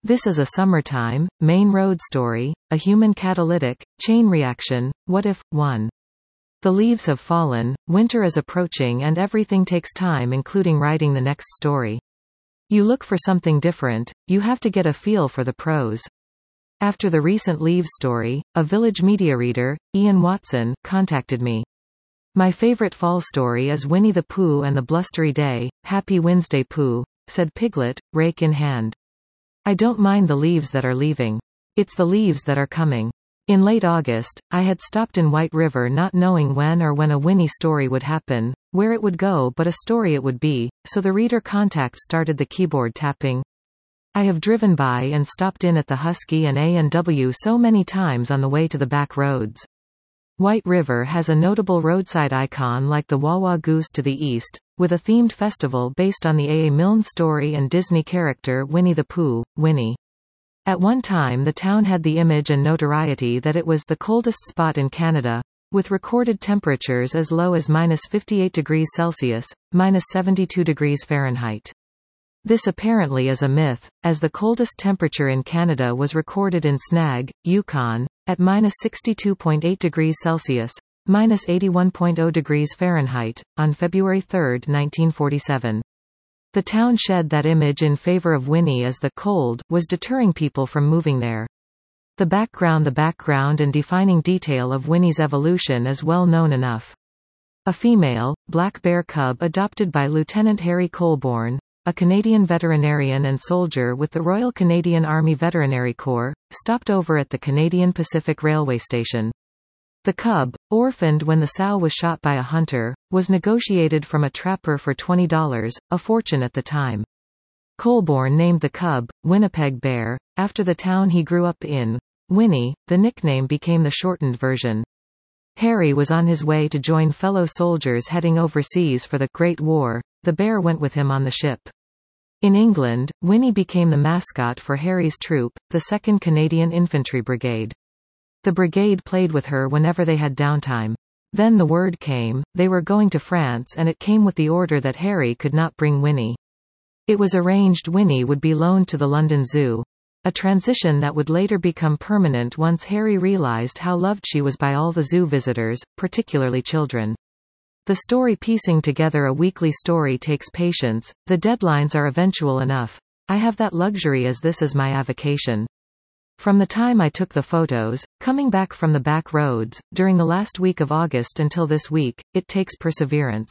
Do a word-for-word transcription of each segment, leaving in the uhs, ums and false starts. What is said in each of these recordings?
This is a summertime, main road story, a human catalytic, chain reaction, what if, one. The leaves have fallen, winter is approaching and everything takes time including writing the next story. You look for something different, you have to get a feel for the prose. After the recent Leaves story, a Village Media reader, Ian Watson, contacted me. My favorite fall story is Winnie the Pooh and the Blustery Day, Happy Wednesday Pooh, said Piglet, rake in hand. I don't mind the leaves that are leaving. It's the leaves that are coming. In late August, I had stopped in White River not knowing when or when a Winnie story would happen, where it would go but a story it would be, so the reader contact started the keyboard tapping. I have driven by and stopped in at the Husky and A and W so many times on the way to the back roads. White River has a notable roadside icon like the Wawa Goose to the east, with a themed festival based on the A. A. Milne story and Disney character Winnie the Pooh, Winnie. At one time the town had the image and notoriety that it was the coldest spot in Canada, with recorded temperatures as low as minus fifty-eight degrees Celsius, minus seventy-two degrees Fahrenheit. This apparently is a myth, as the coldest temperature in Canada was recorded in Snag, Yukon, at minus sixty-two point eight degrees Celsius, minus eighty-one point zero degrees Fahrenheit, on February third, nineteen forty-seven. The town shed that image in favor of Winnie as the cold was deterring people from moving there. The background The background and defining detail of Winnie's evolution is well known enough. A female, black bear cub adopted by Lieutenant Harry Colborne, a Canadian veterinarian and soldier with the Royal Canadian Army Veterinary Corps, stopped over at the Canadian Pacific Railway Station. The cub, orphaned when the sow was shot by a hunter, was negotiated from a trapper for twenty dollars, a fortune at the time. Colborne named the cub, Winnipeg Bear, after the town he grew up in. Winnie, the nickname became the shortened version. Harry was on his way to join fellow soldiers heading overseas for the Great War. The bear went with him on the ship. In England, Winnie became the mascot for Harry's troop, the second Canadian Infantry Brigade. The brigade played with her whenever they had downtime. Then the word came, they were going to France and it came with the order that Harry could not bring Winnie. It was arranged Winnie would be loaned to the London Zoo. A transition that would later become permanent once Harry realized how loved she was by all the zoo visitors, particularly children. The story piecing together a weekly story takes patience, the deadlines are eventual enough. I have that luxury as this is my avocation. From the time I took the photos, coming back from the back roads, during the last week of August until this week, it takes perseverance.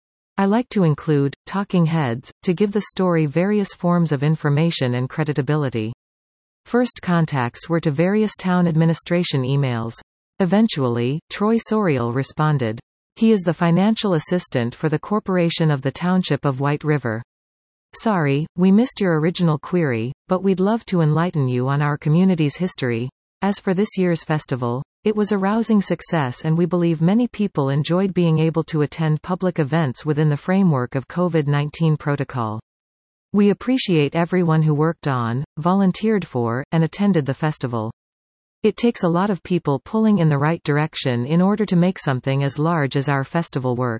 I like to include talking heads, to give the story various forms of information and creditability. First contacts were to various town administration emails. Eventually, Troy Sorial responded. He is the financial assistant for the Corporation of the Township of White River. Sorry, we missed your original query, but we'd love to enlighten you on our community's history. As for this year's festival, it was a rousing success and we believe many people enjoyed being able to attend public events within the framework of COVID nineteen protocol. We appreciate everyone who worked on, volunteered for, and attended the festival. It takes a lot of people pulling in the right direction in order to make something as large as our festival work.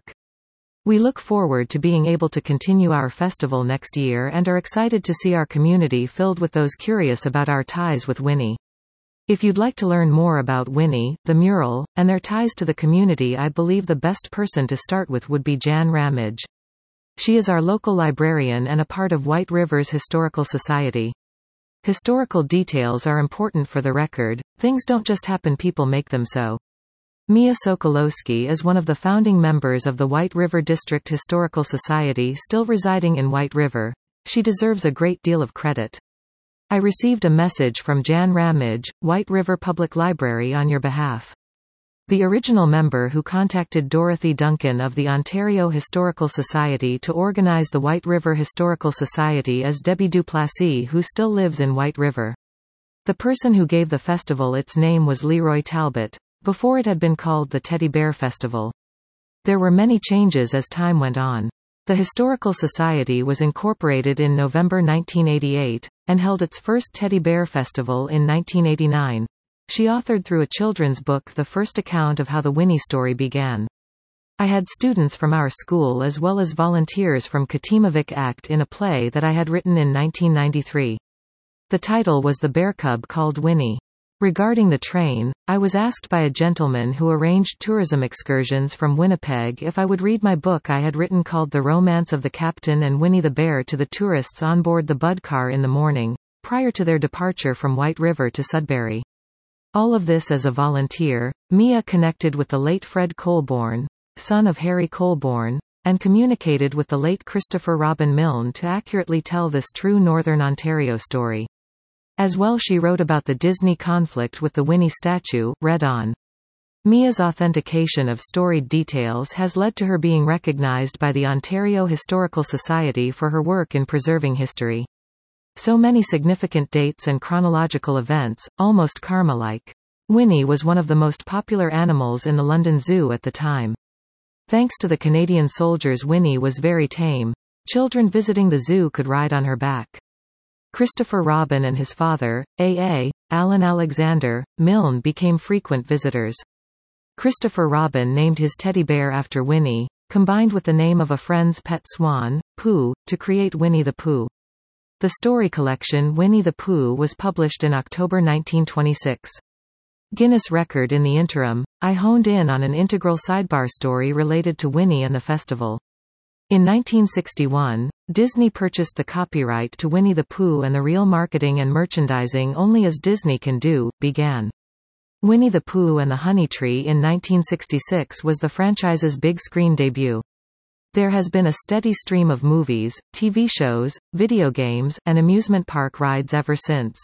We look forward to being able to continue our festival next year and are excited to see our community filled with those curious about our ties with Winnie. If you'd like to learn more about Winnie, the mural, and their ties to the community, I believe the best person to start with would be Jan Ramage. She is our local librarian and a part of White River's Historical Society. Historical details are important for the record, things don't just happen, people make them so. Mia Sokolowski is one of the founding members of the White River District Historical Society still residing in White River. She deserves a great deal of credit. I received a message from Jan Ramage, White River Public Library on your behalf. The original member who contacted Dorothy Duncan of the Ontario Historical Society to organize the White River Historical Society is Debbie Duplessis, who still lives in White River. The person who gave the festival its name was Leroy Talbot, before it had been called the Teddy Bear Festival. There were many changes as time went on. The Historical Society was incorporated in November nineteen eighty-eight, and held its first Teddy Bear Festival in nineteen eighty-nine. She authored through a children's book the first account of how the Winnie story began. I had students from our school as well as volunteers from Katimavik act in a play that I had written in nineteen ninety-three. The title was The Bear Cub Called Winnie. Regarding the train, I was asked by a gentleman who arranged tourism excursions from Winnipeg if I would read my book I had written called The Romance of the Captain and Winnie the Bear to the tourists on board the Bud car in the morning, prior to their departure from White River to Sudbury. All of this as a volunteer. Mia connected with the late Fred Colborne, son of Harry Colborne, and communicated with the late Christopher Robin Milne to accurately tell this true Northern Ontario story. As well, she wrote about the Disney conflict with the Winnie statue, read on. Mia's authentication of storied details has led to her being recognized by the Ontario Historical Society for her work in preserving history. So many significant dates and chronological events, almost karma-like. Winnie was one of the most popular animals in the London Zoo at the time. Thanks to the Canadian soldiers, Winnie was very tame. Children visiting the zoo could ride on her back. Christopher Robin and his father, A A, Alan Alexander, Milne became frequent visitors. Christopher Robin named his teddy bear after Winnie, combined with the name of a friend's pet swan, Pooh, to create Winnie the Pooh. The story collection Winnie the Pooh was published in October nineteen twenty-six. Guinness record. In the interim, I honed in on an integral sidebar story related to Winnie and the festival. In nineteen sixty-one, Disney purchased the copyright to Winnie the Pooh, and the real marketing and merchandising, only as Disney can do, began. Winnie the Pooh and the Honey Tree in nineteen sixty-six was the franchise's big screen debut. There has been a steady stream of movies, T V shows, video games, and amusement park rides ever since.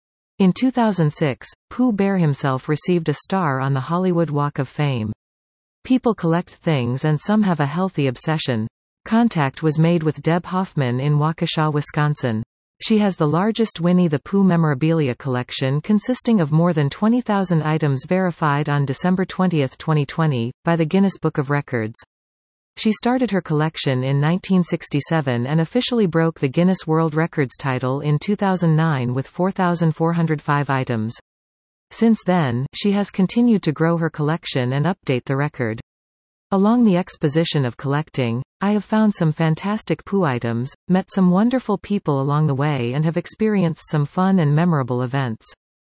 In two thousand six, Pooh Bear himself received a star on the Hollywood Walk of Fame. People collect things, and some have a healthy obsession. Contact was made with Deb Hoffman in Waukesha, Wisconsin. She has the largest Winnie the Pooh memorabilia collection, consisting of more than twenty thousand items, verified on December twentieth twenty twenty, by the Guinness Book of Records. She started her collection in nineteen sixty-seven and officially broke the Guinness World Records title in two thousand nine with four thousand four hundred five items. Since then, she has continued to grow her collection and update the record. Along the exposition of collecting, I have found some fantastic Pooh items, met some wonderful people along the way, and have experienced some fun and memorable events.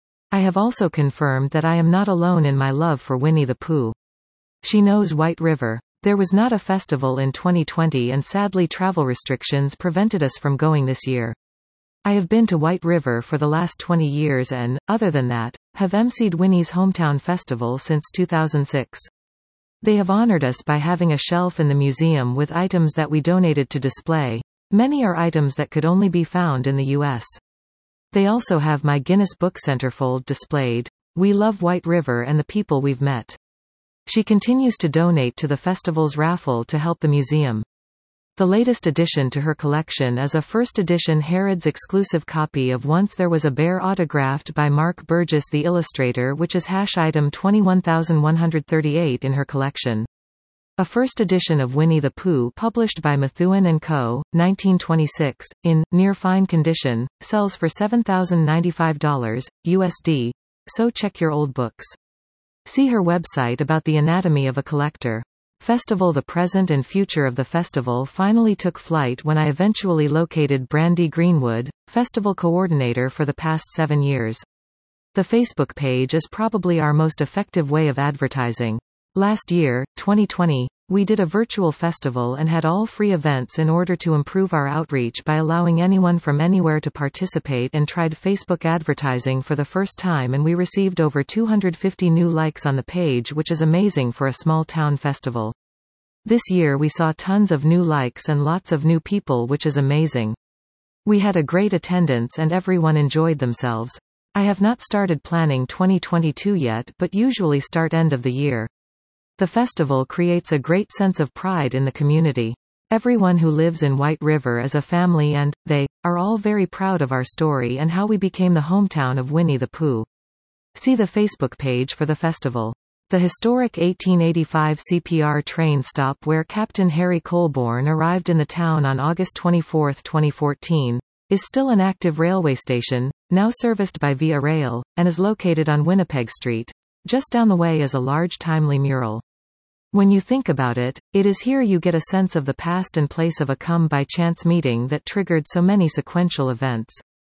I have also confirmed that I am not alone in my love for Winnie the Pooh. She knows White River. There was not a festival in twenty twenty, and sadly travel restrictions prevented us from going this year. I have been to White River for the last twenty years and, other than that, have emceed Winnie's hometown festival since two thousand six. They have honored us by having a shelf in the museum with items that we donated to display. Many are items that could only be found in the U S. They also have my Guinness Book centerfold displayed. We love White River and the people we've met. She continues to donate to the festival's raffle to help the museum. The latest addition to her collection is a first edition Harrods exclusive copy of Once There Was a Bear, autographed by Mark Burgess the illustrator, which is hash item twenty-one thousand one hundred thirty-eight in her collection. A first edition of Winnie the Pooh published by Methuen and Co., nineteen twenty-six, in near fine condition, sells for seven thousand ninety-five dollars, U S D, so check your old books. See her website about the anatomy of a collector. Festival. The present and future of the festival finally took flight when I eventually located Brandy Greenwood, festival coordinator for the past seven years. The Facebook page is probably our most effective way of advertising. Last year, twenty twenty, we did a virtual festival and had all free events in order to improve our outreach by allowing anyone from anywhere to participate, and tried Facebook advertising for the first time, and we received over two hundred fifty new likes on the page, which is amazing for a small town festival. This year we saw tons of new likes and lots of new people, which is amazing. We had a great attendance and everyone enjoyed themselves. I have not started planning twenty twenty-two yet, but usually start end of the year. The festival creates a great sense of pride in the community. Everyone who lives in White River is a family, and they are all very proud of our story and how we became the hometown of Winnie the Pooh. See the Facebook page for the festival. The historic eighteen eighty-five C P R train stop where Captain Harry Colborne arrived in the town on August twenty-fourth twenty fourteen, is still an active railway station, now serviced by Via Rail, and is located on Winnipeg Street. Just down the way is a large timely mural. When you think about it, it is here you get a sense of the past and place of a come-by-chance meeting that triggered so many sequential events.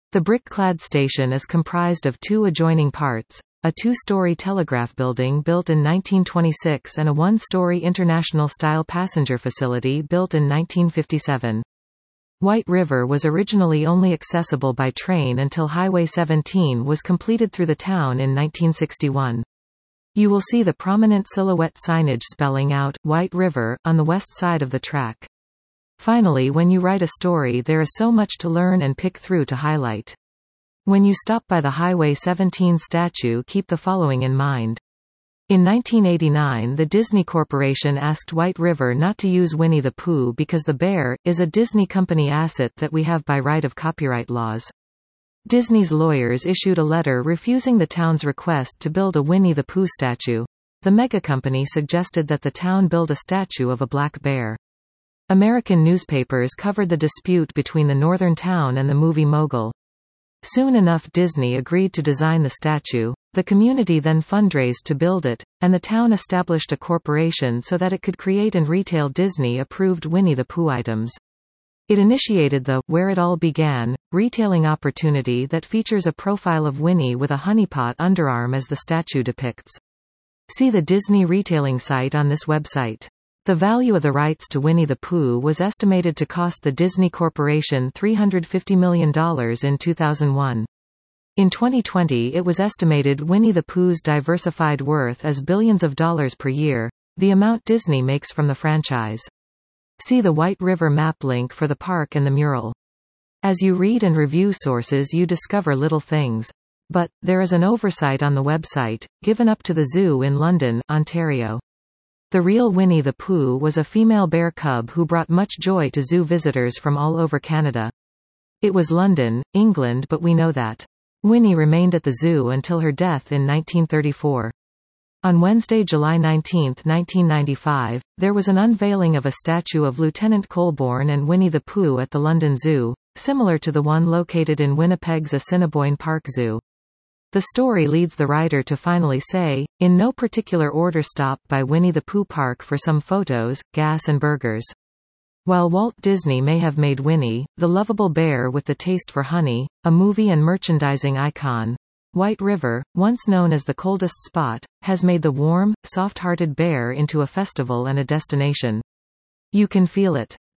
The brick-clad station is comprised of two adjoining parts, a two-story telegraph building built in nineteen twenty-six and a one-story international-style passenger facility built in nineteen fifty-seven. White River was originally only accessible by train until Highway seventeen was completed through the town in nineteen sixty-one. You will see the prominent silhouette signage spelling out White River on the west side of the track. Finally, when you write a story, there is so much to learn and pick through to highlight. When you stop by the Highway seventeen statue, keep the following in mind. In nineteen eighty-nine, the Disney Corporation asked White River not to use Winnie the Pooh because the bear is a Disney company asset that we have by right of copyright laws. Disney's lawyers issued a letter refusing the town's request to build a Winnie the Pooh statue. The megacompany suggested that the town build a statue of a black bear. American newspapers covered the dispute between the northern town and the movie mogul. Soon enough, Disney agreed to design the statue. The community then fundraised to build it, and the town established a corporation so that it could create and retail Disney-approved Winnie the Pooh items. It initiated the Where It All Began retailing opportunity that features a profile of Winnie with a honeypot underarm as the statue depicts. See the Disney retailing site on this website. The value of the rights to Winnie the Pooh was estimated to cost the Disney Corporation three hundred fifty million dollars in two thousand one. In twenty twenty, it was estimated Winnie the Pooh's diversified worth as billions of dollars per year, the amount Disney makes from the franchise. See the White River map link for the park and the mural. As you read and review sources, you discover little things. But there is an oversight on the website, given up to the zoo in London, Ontario. The real Winnie the Pooh was a female bear cub who brought much joy to zoo visitors from all over Canada. It was London, England, but we know that Winnie remained at the zoo until her death in nineteen thirty-four. On Wednesday, July nineteenth, nineteen ninety-five, there was an unveiling of a statue of Lieutenant Colborne and Winnie the Pooh at the London Zoo, similar to the one located in Winnipeg's Assiniboine Park Zoo. The story leads the writer to finally say, in no particular order, stop by Winnie the Pooh Park for some photos, gas and burgers. While Walt Disney may have made Winnie, the lovable bear with the taste for honey, a movie and merchandising icon, White River, once known as the coldest spot, has made the warm, soft-hearted bear into a festival and a destination. You can feel it.